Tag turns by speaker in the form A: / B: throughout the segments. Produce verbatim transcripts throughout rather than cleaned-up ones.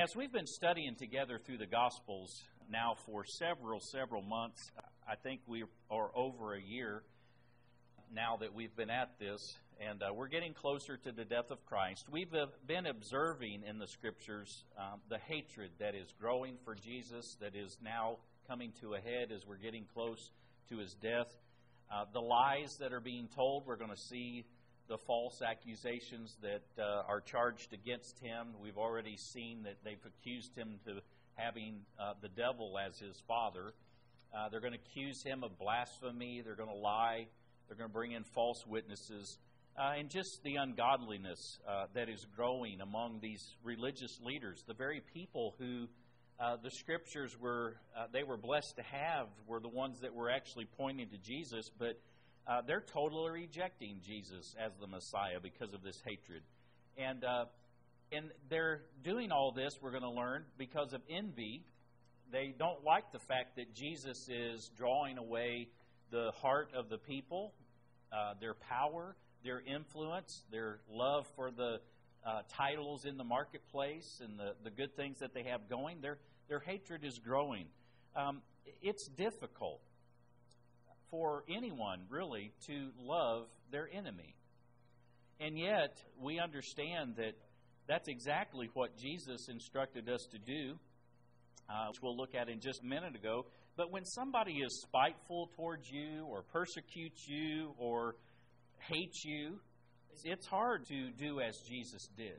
A: As we've been studying together through the Gospels now for several, several months, I think we are over a year now that we've been at this, and uh, we're getting closer to the death of Christ. We've uh, been observing in the Scriptures um, the hatred that is growing for Jesus, that is now coming to a head as we're getting close to His death. Uh, the lies that are being told, we're going to see the false accusations that uh, are charged against Him. We've already seen that they've accused Him to having uh, the devil as His father. Uh, they're going to accuse Him of blasphemy. They're going to lie. They're going to bring in false witnesses. Uh, and just the ungodliness uh, that is growing among these religious leaders, the very people who uh, the Scriptures were, uh, they were blessed to have, were the ones that were actually pointing to Jesus, but Uh, they're totally rejecting Jesus as the Messiah because of this hatred. And uh, and they're doing all this, we're going to learn, because of envy. They don't like the fact that Jesus is drawing away the heart of the people, uh, their power, their influence, their love for the uh, titles in the marketplace and the, the good things that they have going. Their, their hatred is growing. Um, it's difficult for anyone, really, to love their enemy. And yet, we understand that that's exactly what Jesus instructed us to do, uh, which we'll look at in just a minute ago. But when somebody is spiteful towards you, or persecutes you, or hates you, it's hard to do as Jesus did,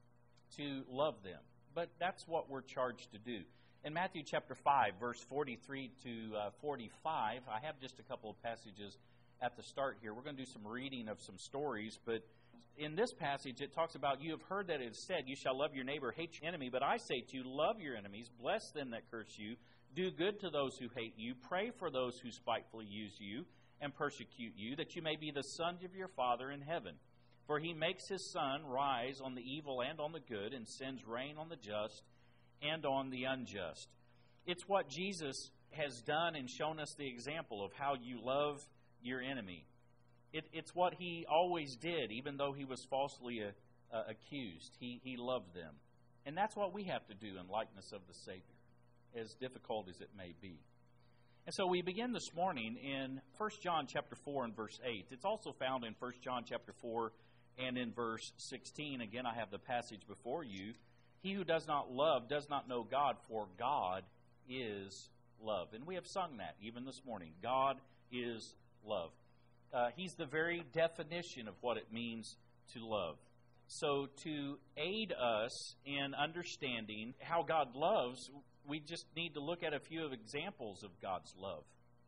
A: to love them. But that's what we're charged to do. In Matthew chapter five, verse forty-three to forty-five, I have just a couple of passages at the start here. We're going to do some reading of some stories, but in this passage it talks about, "You have heard that it is said, you shall love your neighbor, hate your enemy. But I say to you, love your enemies, bless them that curse you, do good to those who hate you, pray for those who spitefully use you and persecute you, that you may be the sons of your Father in heaven. For He makes His sun rise on the evil and on the good, and sends rain on the just and on the unjust." It's what Jesus has done and shown us the example of how you love your enemy. It, it's what He always did, even though He was falsely uh, uh, accused. He, he loved them. And that's what we have to do in likeness of the Savior, as difficult as it may be. And so we begin this morning in First John chapter four and verse eight. It's also found in First John chapter four and in verse sixteen. Again, I have the passage before you. "He who does not love does not know God, for God is love." And we have sung that even this morning. God is love. Uh, he's the very definition of what it means to love. So to aid us in understanding how God loves, we just need to look at a few of examples of God's love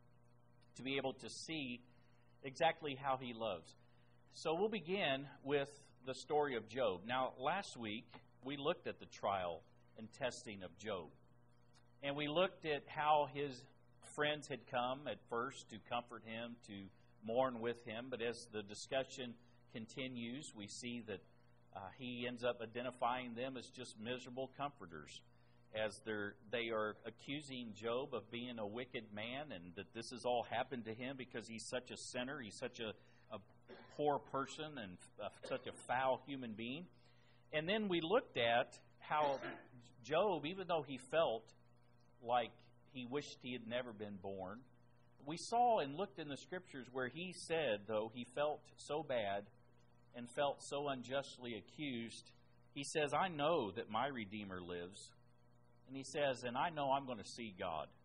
A: to be able to see exactly how He loves. So we'll begin with the story of Job. Now, last week, we looked at the trial and testing of Job. And we looked at how his friends had come at first to comfort him, to mourn with him. But as the discussion continues, we see that uh, he ends up identifying them as just miserable comforters, as they're, they are accusing Job of being a wicked man, and that this has all happened to him because he's such a sinner, he's such a, a poor person, and uh, such a foul human being. And then we looked at how Job, even though he felt like he wished he had never been born, we saw and looked in the Scriptures where he said, though he felt so bad and felt so unjustly accused, he says, "I know that my Redeemer lives." And he says, "and I know I'm going to see God."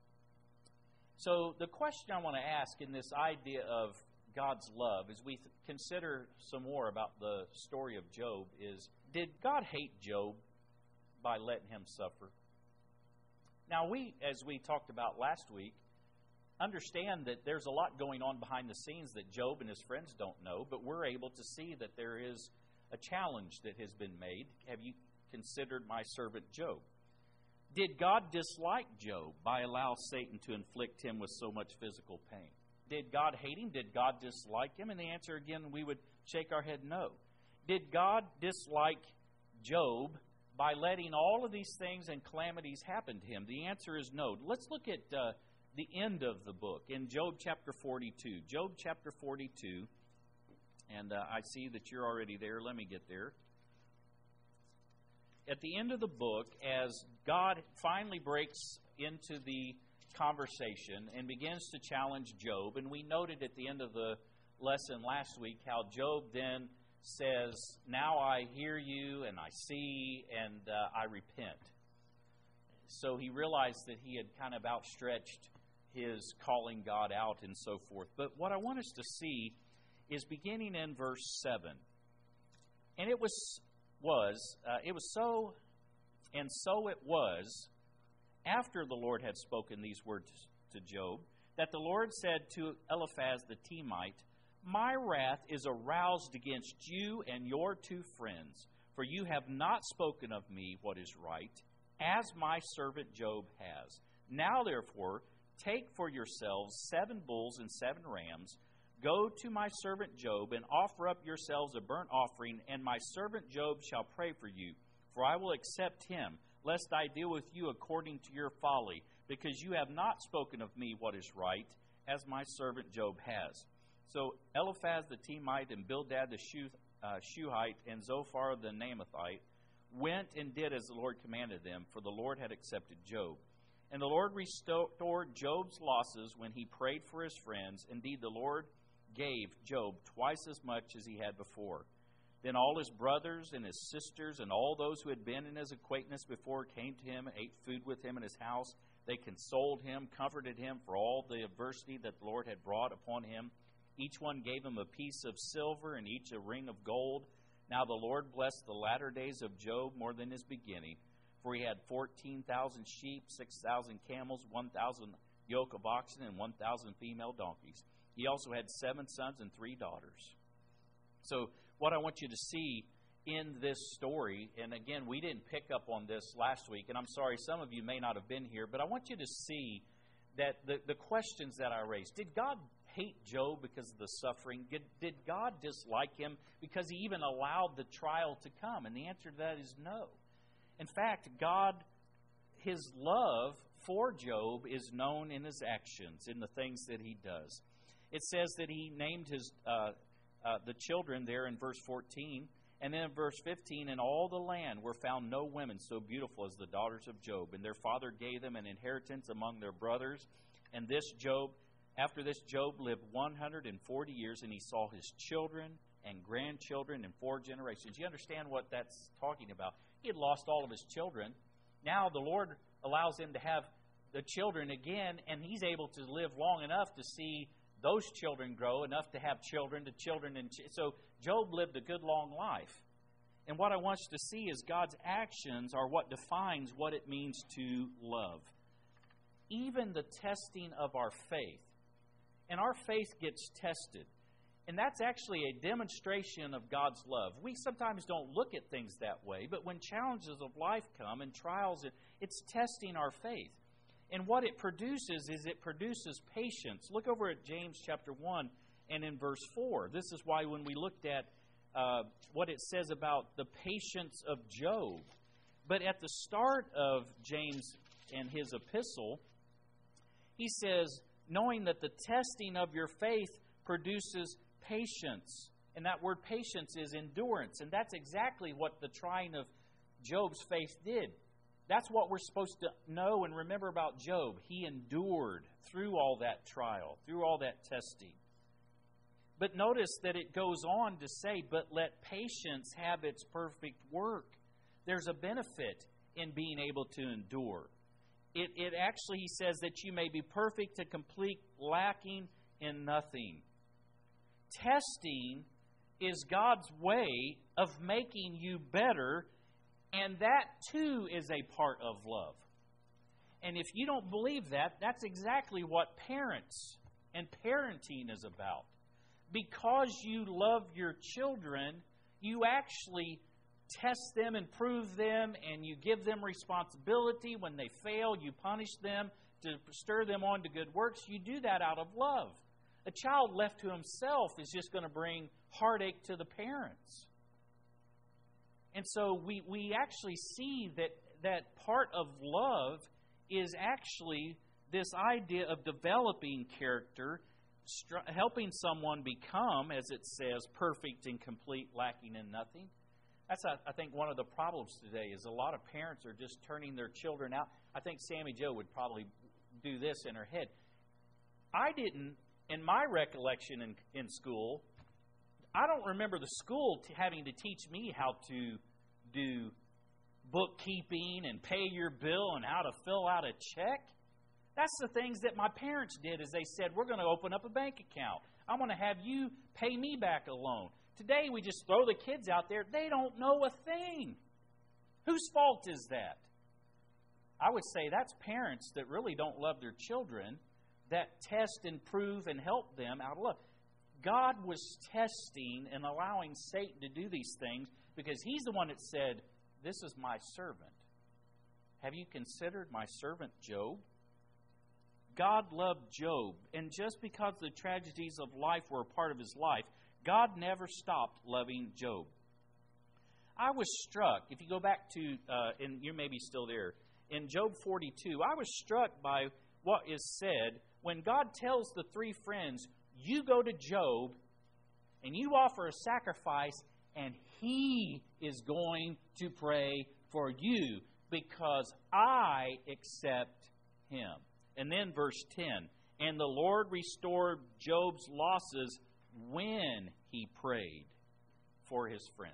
A: So the question I want to ask in this idea of God's love, as we th- consider some more about the story of Job, is, did God hate Job by letting him suffer? Now, we, as we talked about last week, understand that there's a lot going on behind the scenes that Job and his friends don't know, but we're able to see that there is a challenge that has been made. Have you considered my servant Job? Did God dislike Job by allowing Satan to inflict him with so much physical pain? Did God hate him? Did God dislike him? And the answer, again, we would shake our head no. Did God dislike Job by letting all of these things and calamities happen to him? The answer is no. Let's look at uh, the end of the book in Job chapter forty-two. Job chapter forty-two. And uh, I see that you're already there. Let me get there. at the end of the book, as God finally breaks into the conversation and begins to challenge Job, and we noted at the end of the lesson last week how Job then says, now I hear you and I see and uh, I repent. So he realized that he had kind of outstretched his calling God out and so forth. But what I want us to see is beginning in verse seven. And it was, was uh, it was so, and so it was, after the Lord had spoken these words to Job, that the Lord said to Eliphaz the Temite, my wrath is aroused against you and your two friends, for you have not spoken of me what is right, as my servant Job has. Now therefore, take for yourselves seven bulls and seven rams. Go to my servant Job and offer up yourselves a burnt offering, and my servant Job shall pray for you. For I will accept him, lest I deal with you according to your folly, because you have not spoken of me what is right, as my servant Job has. So Eliphaz the Temite and Bildad the Shu, uh, Shuhite and Zophar the Naamathite went and did as the Lord commanded them, for the Lord had accepted Job. And the Lord restored Job's losses when he prayed for his friends. Indeed, the Lord gave Job twice as much as he had before. Then all his brothers and his sisters and all those who had been in his acquaintance before came to him and ate food with him in his house. They consoled him, comforted him for all the adversity that the Lord had brought upon him. Each one gave him a piece of silver and each a ring of gold. Now the Lord blessed the latter days of Job more than his beginning, for he had fourteen thousand sheep, six thousand camels, one thousand yoke of oxen, and one thousand female donkeys. He also had seven sons and three daughters. So what I want you to see in this story, and again, we didn't pick up on this last week, and I'm sorry, some of you may not have been here, but I want you to see that the, the questions that I raised. Did God hate Job because of the suffering? Did, did God dislike him because he even allowed the trial to come? And the answer to that is no. In fact, God, his love for Job is known in his actions, in the things that he does. It says that he named his uh, uh, the children there in verse fourteen. And then in verse fifteen, in all the land were found no women so beautiful as the daughters of Job. And their father gave them an inheritance among their brothers. And this Job, after this Job lived one hundred forty years, and he saw his children and grandchildren in four generations. You understand what that's talking about? He had lost all of his children. Now the Lord allows him to have the children again, and he's able to live long enough to see those children grow, enough to have children to children. And ch- so Job lived a good long life. And what I want you to see is God's actions are what defines what it means to love. Even the testing of our faith. And our faith gets tested. And that's actually a demonstration of God's love. We sometimes don't look at things that way, but when challenges of life come and trials, it's testing our faith. And what it produces is it produces patience. Look over at James chapter one and in verse four. This is why when we looked at uh, what it says about the patience of Job, but at the start of James and his epistle, he says, knowing that the testing of your faith produces patience. And that word patience is endurance. And that's exactly what the trying of Job's faith did. That's what we're supposed to know and remember about Job. He endured through all that trial, through all that testing. But notice that it goes on to say, but let patience have its perfect work. There's a benefit in being able to endure. It, it actually, he says, that you may be perfect and complete, lacking in nothing. Testing is God's way of making you better, and that too is a part of love. And if you don't believe that, that's exactly what parents and parenting is about. Because you love your children, you actually test them and prove them, and you give them responsibility. When they fail, you punish them to stir them on to good works. You do that out of love. A child left to himself is just going to bring heartache to the parents. And so we, we actually see that, that part of love is actually this idea of developing character, str- helping someone become, as it says, perfect and complete, lacking in nothing. That's, I think, one of the problems today is a lot of parents are just turning their children out. I think Sammy Jo would probably do this in her head. I didn't, in my recollection in, in school, I don't remember the school t- having to teach me how to do bookkeeping and pay your bill and how to fill out a check. That's the things that my parents did is they said, we're going to open up a bank account. I'm going to have you pay me back a loan. Today, we just throw the kids out there. They don't know a thing. Whose fault is that? I would say that's parents that really don't love their children, that test and prove and help them out of love. God was testing and allowing Satan to do these things because He's the one that said, this is my servant. Have you considered my servant Job? God loved Job, and just because the tragedies of life were a part of his life, God never stopped loving Job. I was struck, if you go back to, uh, and you may be still there, in Job forty-two, I was struck by what is said when God tells the three friends, you go to Job and you offer a sacrifice and he is going to pray for you because I accept him. And then verse ten, and the Lord restored Job's losses when he prayed for his friends.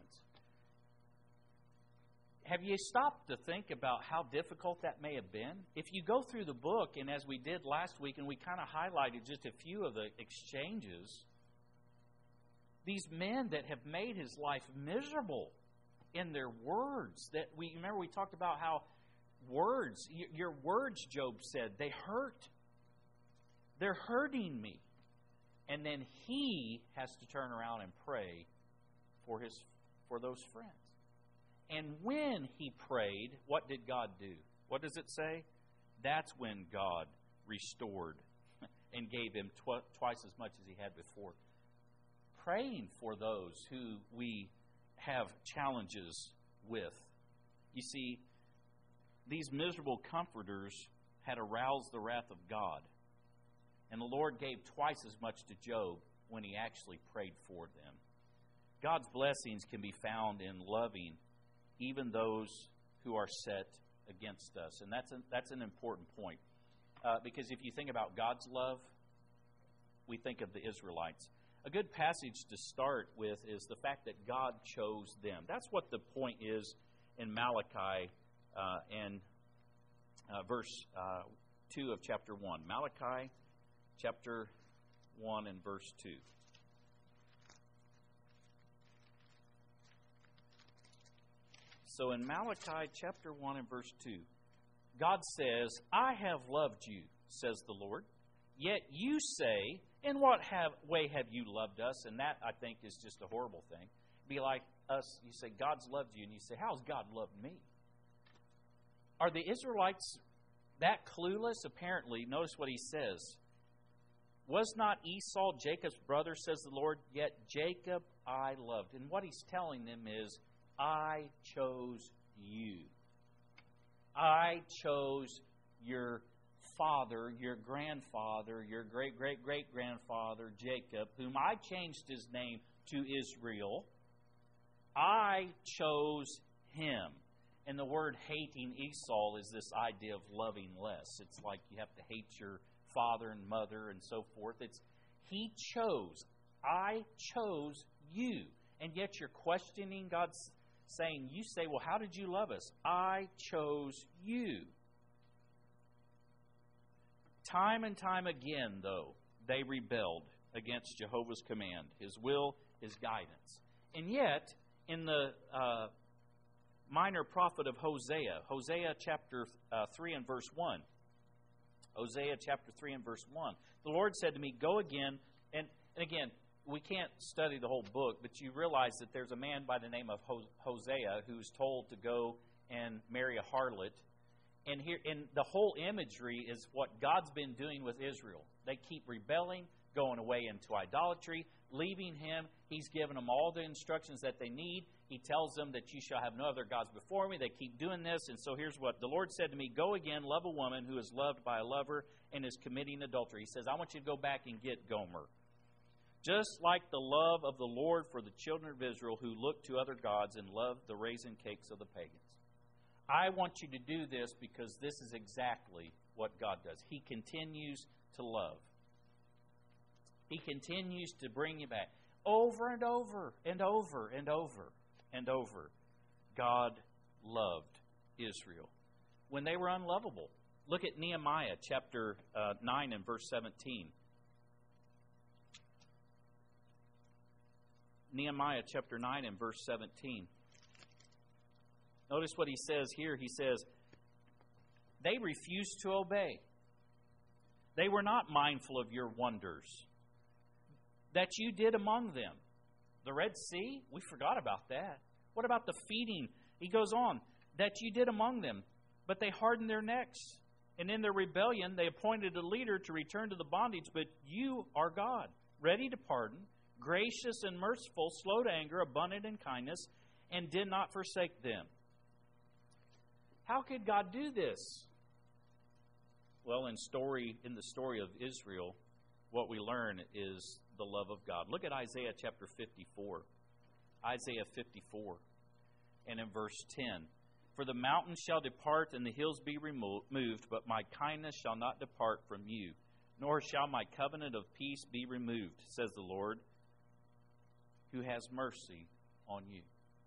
A: Have you stopped to think about how difficult that may have been? If you go through the book, and as we did last week, and we kind of highlighted just a few of the exchanges, these men that have made his life miserable in their words. That we remember we talked about how words, your words, Job said, they hurt. They're hurting me. And then he has to turn around and pray for his for those friends. And when he prayed, what did God do? What does it say? That's when God restored and gave him tw- twice as much as he had before. Praying for those who we have challenges with. You see, these miserable comforters had aroused the wrath of God. And the Lord gave twice as much to Job when he actually prayed for them. God's blessings can be found in loving even those who are set against us. And that's, a, that's an important point. Uh, because if you think about God's love, we think of the Israelites. A good passage to start with is the fact that God chose them. That's what the point is in Malachi uh, and uh, verse uh, two of chapter one. Malachi chapter one and verse two. So in Malachi chapter one and verse two, God says, I have loved you, says the Lord. Yet you say, in what have, way have you loved us? And that, I think, is just a horrible thing. Be like us, you say, God's loved you. And you say, how's God loved me? Are the Israelites that clueless? Apparently, notice what he says. Was not Esau Jacob's brother, says the Lord? Yet Jacob I loved. And what he's telling them is, I chose you. I chose your father, your grandfather, your great-great-great-grandfather, Jacob, whom I changed his name to Israel. I chose him. And the word hating Esau is this idea of loving less. It's like you have to hate your father and mother and so forth. It's he chose. I chose you. And yet you're questioning God's saying, you say, well, how did you love us? I chose you. Time and time again, though, they rebelled against Jehovah's command, His will, His guidance. And yet, in the uh, minor prophet of Hosea, Hosea chapter uh, three and verse one, Hosea chapter three and verse one, the Lord said to me, go again, and, and again, we can't study the whole book, but you realize that there's a man by the name of Hosea who's told to go and marry a harlot. And here, and the whole imagery is what God's been doing with Israel. They keep rebelling, going away into idolatry, leaving Him. He's given them all the instructions that they need. He tells them that you shall have no other gods before me. They keep doing this. And so here's what the Lord said to me, go again, love a woman who is loved by a lover and is committing adultery. He says, I want you to go back and get Gomer. just like the love of the Lord for the children of Israel who looked to other gods and loved the raisin cakes of the pagans. I want you to do this because this is exactly what God does. He continues to love. He continues to bring you back over and over and over and over and over. God loved Israel when they were unlovable. Look at Nehemiah chapter uh, nine and verse seventeen. Nehemiah chapter nine and verse seventeen. Notice what he says here. He says, they refused to obey. They were not mindful of your wonders that you did among them. The Red Sea, we forgot about that. What about the feeding? He goes on, that you did among them. But they hardened their necks. And in their rebellion, they appointed a leader to return to the bondage. But you are God, ready to pardon, gracious and merciful, slow to anger, abundant in kindness, and did not forsake them. How could God do this? Well, in story in the story of Israel, what we learn is the love of God. Look at Isaiah chapter fifty-four. Isaiah fifty-four, and in verse ten. For the mountains shall depart and the hills be removed, but my kindness shall not depart from you, nor shall my covenant of peace be removed, says the Lord, who has mercy on you.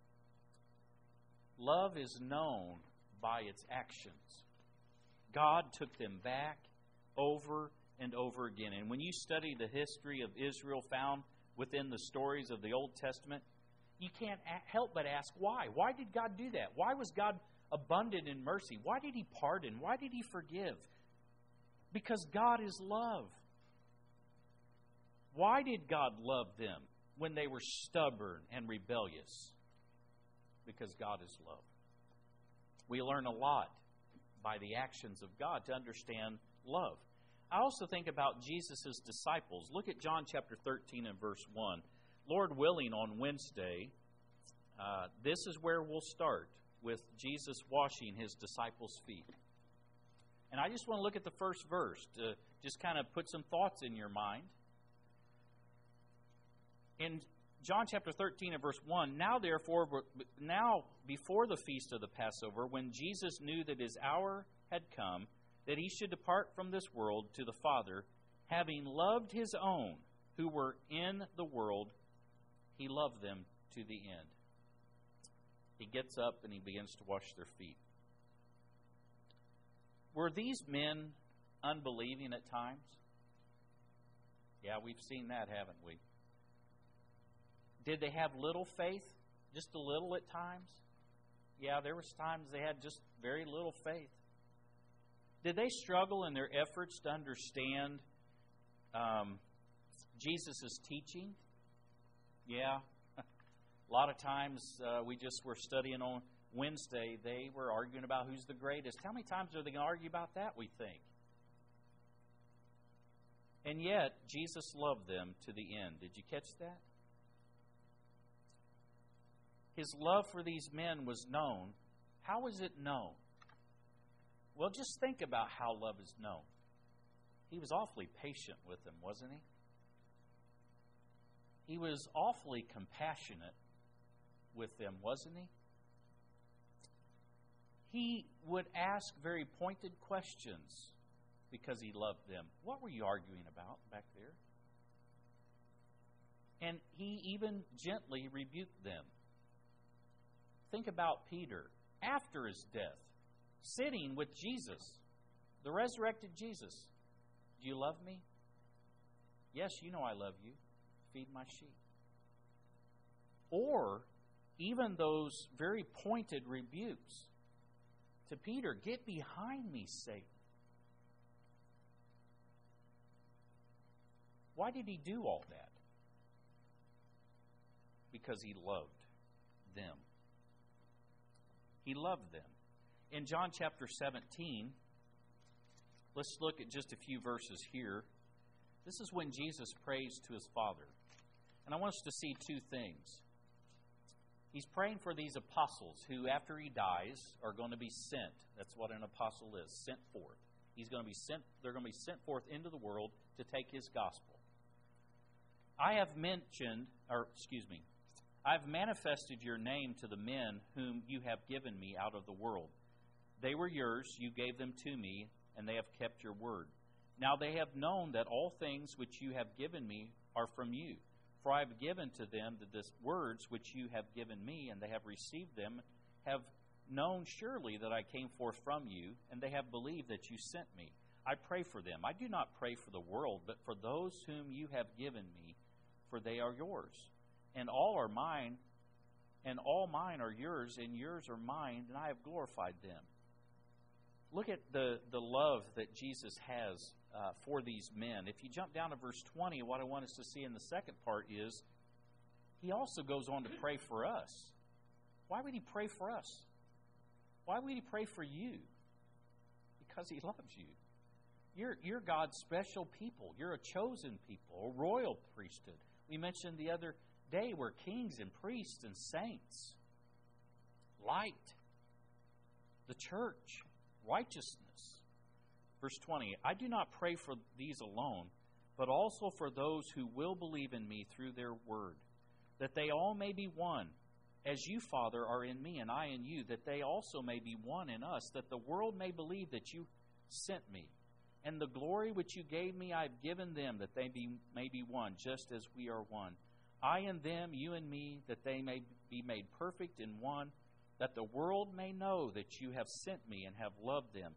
A: Love is known by its actions. God took them back over and over again. And when you study the history of Israel found within the stories of the Old Testament, you can't help but ask why. Why did God do that? Why was God abundant in mercy? Why did He pardon? Why did He forgive? Because God is love. Why did God love them when they were stubborn and rebellious? Because God is love. We learn a lot by the actions of God to understand love. I also think about Jesus' disciples. Look at John chapter thirteen and verse one. Lord willing, on Wednesday, uh, this is where we'll start with Jesus washing His disciples' feet. And I just want to look at the first verse to just kind of put some thoughts in your mind. In John chapter thirteen and verse one, now therefore, now before the feast of the Passover, when Jesus knew that His hour had come, that He should depart from this world to the Father, having loved His own who were in the world, He loved them to the end. He gets up and He begins to wash their feet. Were these men unbelieving at times? Yeah, we've seen that, haven't we? Did they have little faith? Just a little at times? Yeah, there was times they had just very little faith. Did they struggle in their efforts to understand um, Jesus' teaching? Yeah. A lot of times uh, we just were studying on Wednesday. They were arguing about who's the greatest. How many times are they going to argue about that, we think? And yet, Jesus loved them to the end. Did you catch that? His love for these men was known. How was it known? Well, just think about how love is known. He was awfully patient with them, wasn't he? He was awfully compassionate with them, wasn't he? He would ask very pointed questions because he loved them. What were you arguing about back there? And he even gently rebuked them. Think about Peter after his death, sitting with Jesus, the resurrected Jesus. Do you love me? Yes, you know I love you. Feed my sheep. Or even those very pointed rebukes to Peter, get behind me, Satan. Why did he do all that? Because he loved them. He loved them. In John chapter seventeen, let's look at just a few verses here. This is when Jesus prays to His Father. And I want us to see two things. He's praying for these apostles who, after He dies, are going to be sent. That's what an apostle is, sent forth. He's going to be sent, they're going to be sent forth into the world to take His gospel. I have mentioned, or excuse me, I have manifested your name to the men whom you have given me out of the world. They were yours, you gave them to me, and they have kept your word. Now they have known that all things which you have given me are from you. For I have given to them the words which you have given me, and they have received them, have known surely that I came forth from you, and they have believed that you sent me. I pray for them. I do not pray for the world, but for those whom you have given me, for they are yours. And all are mine, and all mine are yours, and yours are mine, and I have glorified them. Look at the, the love that Jesus has uh, for these men. If you jump down to verse twenty, what I want us to see in the second part is he also goes on to pray for us. Why would he pray for us? Why would he pray for you? Because he loves you. You're, you're God's special people. You're a chosen people, a royal priesthood. We mentioned the other day we're kings and priests and saints. Light. The church. Righteousness. Verse twenty, I do not pray for these alone, but also for those who will believe in me through their word, that they all may be one, as you, Father, are in me and I in you, that they also may be one in us, that the world may believe that you sent me. And the glory which you gave me I have given them, that they be, may be one, just as we are one. I and them, you and me, that they may be made perfect in one, that the world may know that you have sent me and have loved them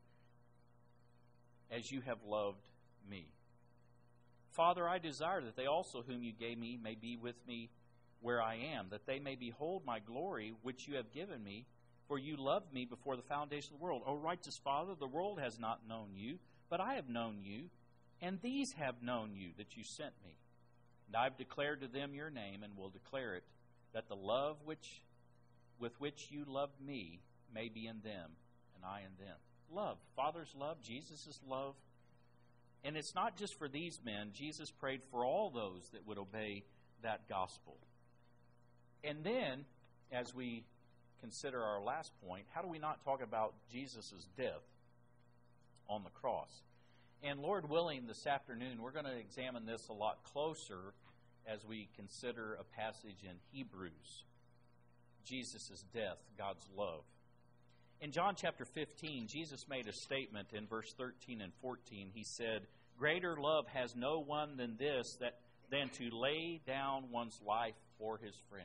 A: as you have loved me. Father, I desire that they also whom you gave me may be with me where I am, that they may behold my glory which you have given me, for you loved me before the foundation of the world. O righteous Father, the world has not known you, but I have known you, and these have known you, that you sent me. And I have declared to them your name, and will declare it, that the love which with which you loved me may be in them, and I in them. Love. Father's love, Jesus' love. And it's not just for these men. Jesus prayed for all those that would obey that gospel. And then, as we consider our last point, how do we not talk about Jesus' death on the cross? And Lord willing, this afternoon, we're going to examine this a lot closer as we consider a passage in Hebrews. Jesus' death, God's love. In John chapter fifteen, Jesus made a statement in verse thirteen and fourteen. He said, greater love has no one than this, that than to lay down one's life for his friends.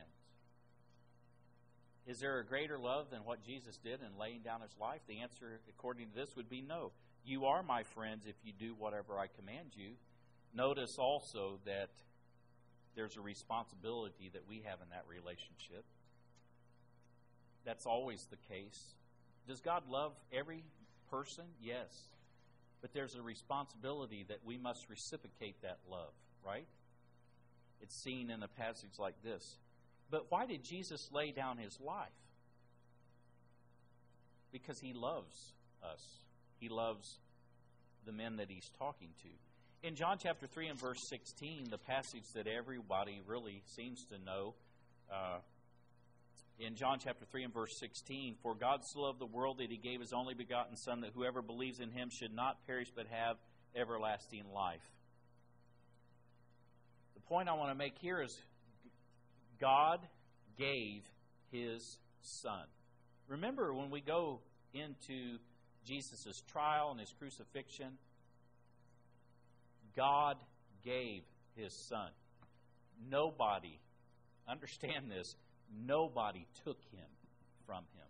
A: Is there a greater love than what Jesus did in laying down his life? The answer, according to this, would be no. You are my friends if you do whatever I command you. Notice also that there's a responsibility that we have in that relationship. That's always the case. Does God love every person? Yes. But there's a responsibility that we must reciprocate that love, right? It's seen in a passage like this. But why did Jesus lay down his life? Because he loves us. He loves the men that he's talking to. In John chapter three and verse sixteen, the passage that everybody really seems to know, uh, in John chapter three and verse sixteen, for God so loved the world that he gave his only begotten Son, that whoever believes in him should not perish but have everlasting life. The point I want to make here is God gave his Son. Remember when we go into Jesus' trial and his crucifixion, God gave his Son. Nobody, understand this, nobody took him from him.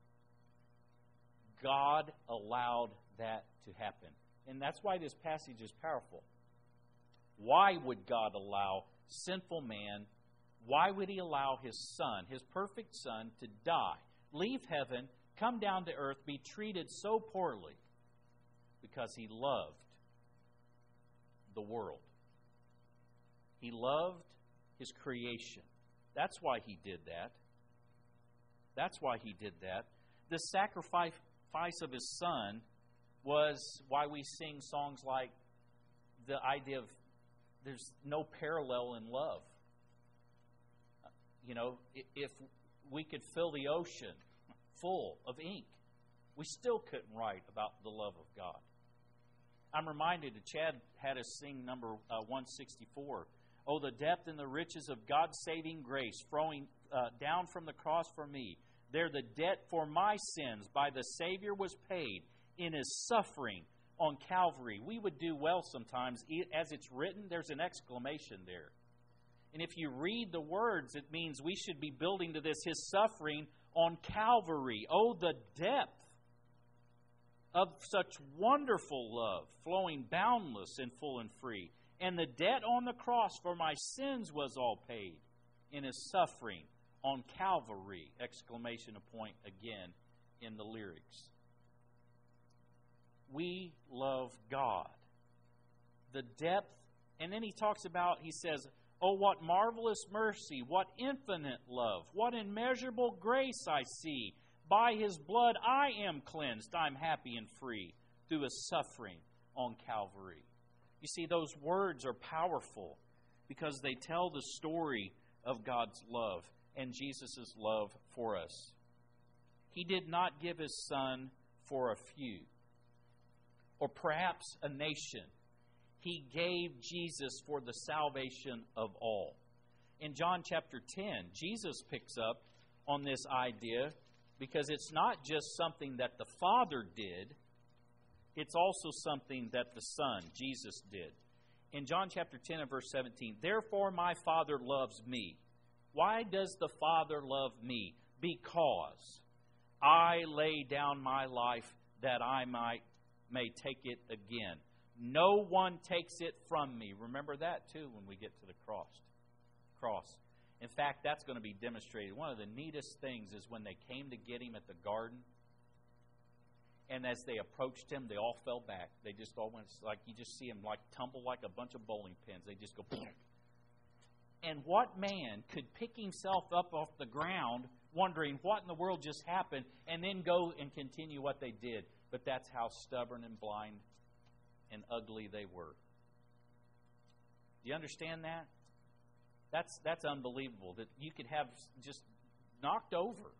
A: God allowed that to happen. And that's why this passage is powerful. Why would God allow sinful man, why would he allow his Son, his perfect Son, to die, leave heaven, come down to earth, be treated so poorly? Because he loved the world. He loved his creation. That's why he did that. That's why he did that. The sacrifice of his Son was why we sing songs like the idea of there's no parallel in love. You know, if we could fill the ocean full of ink, we still couldn't write about the love of God. I'm reminded that Chad had us sing number uh, one sixty-four. Oh, the depth and the riches of God's saving grace flowing uh, down from the cross for me. There the debt for my sins by the Savior was paid in His suffering on Calvary. We would do well sometimes, as it's written, there's an exclamation there. And if you read the words, it means we should be building to this, His suffering on Calvary. Oh, the depth of such wonderful love, flowing boundless and full and free. And the debt on the cross for my sins was all paid in His suffering on Calvary. Exclamation point again in the lyrics. We love God. The depth, and then he talks about, he says, oh, what marvelous mercy, what infinite love, what immeasurable grace I see. By His blood I am cleansed, I'm happy and free through His suffering on Calvary. You see, those words are powerful because they tell the story of God's love and Jesus' love for us. He did not give His Son for a few, or perhaps a nation. He gave Jesus for the salvation of all. In John chapter ten, Jesus picks up on this idea because it's not just something that the Father did, it's also something that the Son, Jesus, did. In John chapter ten and verse seventeen, therefore my Father loves me. Why does the Father love me? Because I lay down my life that I might may take it again. No one takes it from me. Remember that too when we get to the cross. Cross. In fact, that's going to be demonstrated. One of the neatest things is when they came to get Him at the garden, and as they approached Him, they all fell back. They just all went, like you just see Him like tumble like a bunch of bowling pins. They just go, boom. And what man could pick himself up off the ground wondering what in the world just happened and then go and continue what they did? But that's how stubborn and blind and ugly they were. Do you understand that? That's that's unbelievable that you could have just knocked over.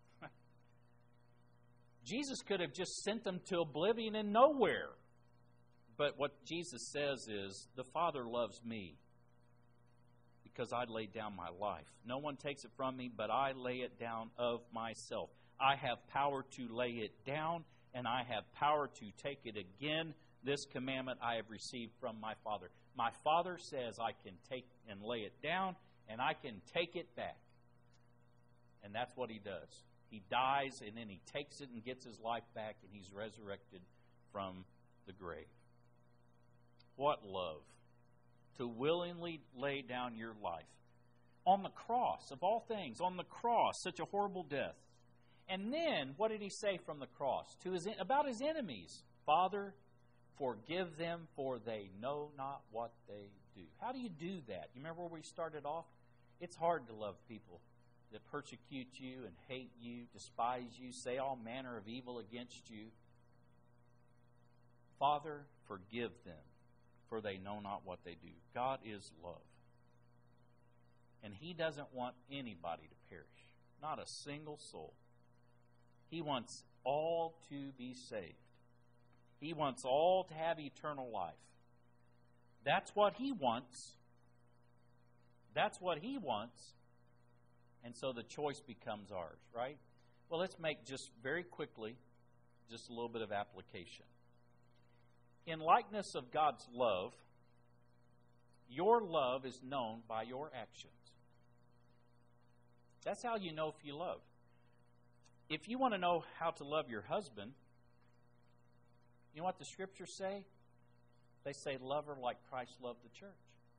A: Jesus could have just sent them to oblivion and nowhere. But what Jesus says is, the Father loves me because I laid down my life. No one takes it from me, but I lay it down of myself. I have power to lay it down, and I have power to take it again. This commandment I have received from my Father. My Father says I can take and lay it down, and I can take it back. And that's what He does. He dies, and then He takes it and gets His life back, and He's resurrected from the grave. What love! To willingly lay down your life. On the cross, of all things, on the cross, such a horrible death. And then, what did He say from the cross? To his about His enemies. Father, forgive them, for they know not what they do. How do you do that? You remember where we started off? It's hard to love people that persecute you and hate you, despise you, say all manner of evil against you. Father, forgive them, for they know not what they do. God is love. And He doesn't want anybody to perish. Not a single soul. He wants all to be saved. He wants all to have eternal life. That's what He wants. That's what He wants. And so the choice becomes ours, right? Well, let's make just very quickly just a little bit of application. In likeness of God's love, your love is known by your actions. That's how you know if you love. If you want to know how to love your husband, you know what the Scriptures say? They say, love her like Christ loved the church.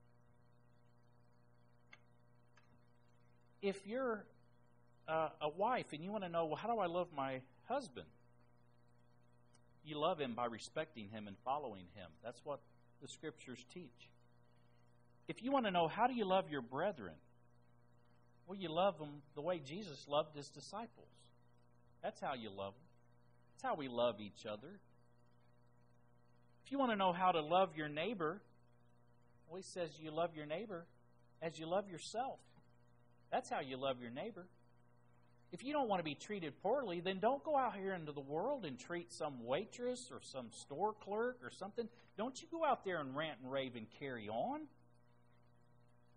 A: If you're uh, a wife and you want to know, well, how do I love my husband? You love him by respecting him and following him. That's what the Scriptures teach. If you want to know, how do you love your brethren? Well, you love them the way Jesus loved His disciples. That's how you love them. That's how we love each other. If you want to know how to love your neighbor, well, He says you love your neighbor as you love yourself. That's how you love your neighbor. If you don't want to be treated poorly, then don't go out here into the world and treat some waitress or some store clerk or something. Don't you go out there and rant and rave and carry on.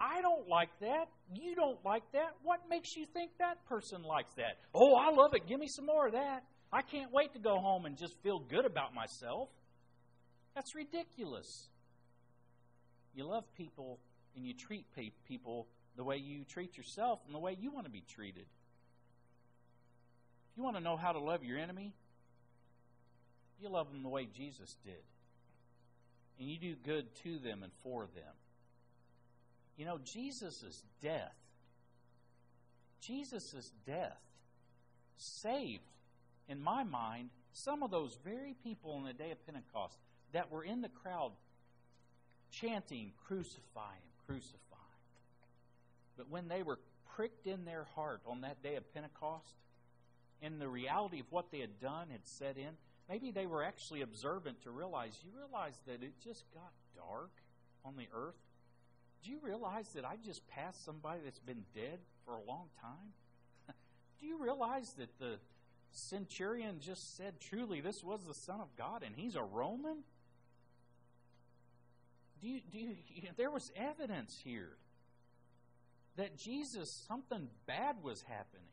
A: I don't like that. You don't like that. What makes you think that person likes that? Oh, I love it. Give me some more of that. I can't wait to go home and just feel good about myself. That's ridiculous. You love people and you treat people the way you treat yourself and the way you want to be treated. If you want to know how to love your enemy, you love them the way Jesus did. And you do good to them and for them. You know, Jesus' death, Jesus' death saved, in my mind, some of those very people on the day of Pentecost that were in the crowd chanting, "Crucify Him, crucify Him." But when they were pricked in their heart on that day of Pentecost, and the reality of what they had done had set in, maybe they were actually observant to realize, you realize that it just got dark on the earth? Do you realize that I just passed somebody that's been dead for a long time? Do you realize that the centurion just said, truly, this was the Son of God, and he's a Roman? Do you, do you, you know, there was evidence here that Jesus, something bad was happening.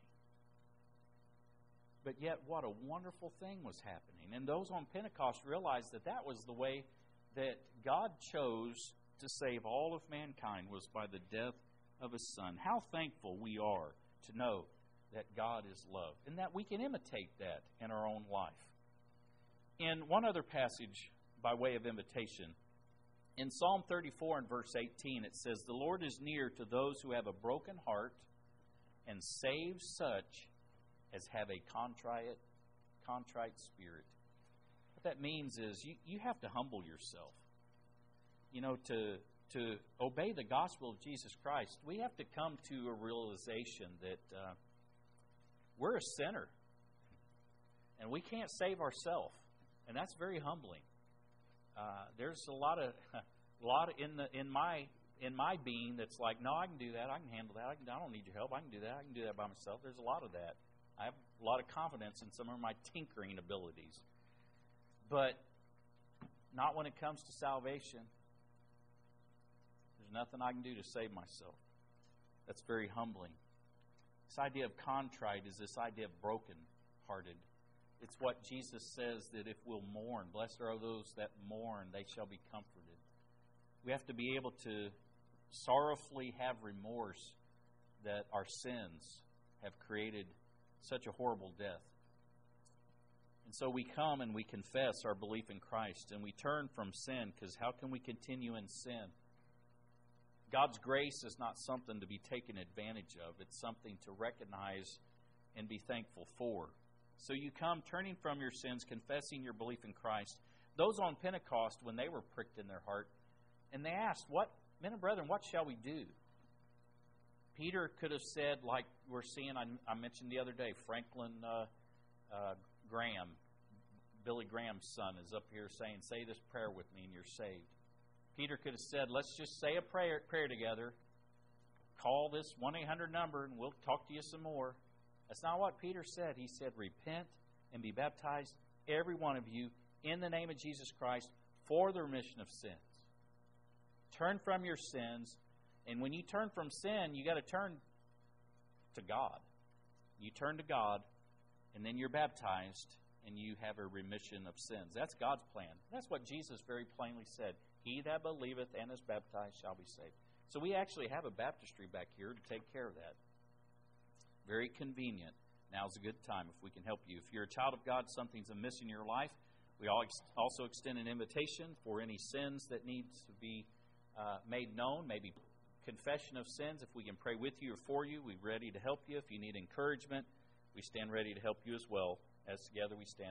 A: But yet, what a wonderful thing was happening. And those on Pentecost realized that that was the way that God chose to save all of mankind, was by the death of His Son. How thankful we are to know that God is love, and that we can imitate that in our own life. In one other passage, by way of invitation, in Psalm thirty-four and verse eighteen, it says, "The Lord is near to those who have a broken heart, and saves such as have a contrite, contrite spirit." What that means is you, you have to humble yourself. You know, to to obey the gospel of Jesus Christ, we have to come to a realization that uh, we're a sinner, and we can't save ourselves, and that's very humbling. Uh, there's a lot of a lot of, in the in my in my being that's like, no, I can do that. I can handle that. I can. I don't need your help. I can do that. I can do that by myself. There's a lot of that. I have a lot of confidence in some of my tinkering abilities, but not when it comes to salvation. There's nothing I can do to save myself. That's very humbling. This idea of contrite is this idea of broken-hearted. It's what Jesus says, that if we'll mourn, blessed are those that mourn, they shall be comforted. We have to be able to sorrowfully have remorse that our sins have created such a horrible death. And so we come and we confess our belief in Christ, and we turn from sin, because how can we continue in sin? God's grace is not something to be taken advantage of. It's something to recognize and be thankful for. So you come turning from your sins, confessing your belief in Christ. Those on Pentecost, when they were pricked in their heart, and they asked, "What, men and brethren, what shall we do?" Peter could have said, like we're seeing, I, I mentioned the other day, Franklin uh, uh, Graham, Billy Graham's son, is up here saying, "Say this prayer with me and you're saved." Peter could have said, "Let's just say a prayer, prayer together. Call this one eight hundred number and we'll talk to you some more." That's not what Peter said. He said, "Repent and be baptized, every one of you, in the name of Jesus Christ, for the remission of sins." Turn from your sins. And when you turn from sin, you got to turn to God. You turn to God, and then you're baptized, and you have a remission of sins. That's God's plan. That's what Jesus very plainly said. "He that believeth and is baptized shall be saved." So we actually have a baptistry back here to take care of that. Very convenient. Now's a good time if we can help you. If you're a child of God, something's amiss in your life, we also extend an invitation for any sins that need to be uh, made known, maybe confession of sins. If we can pray with you or for you, we're ready to help you. If you need encouragement, we stand ready to help you as well. As together we stand.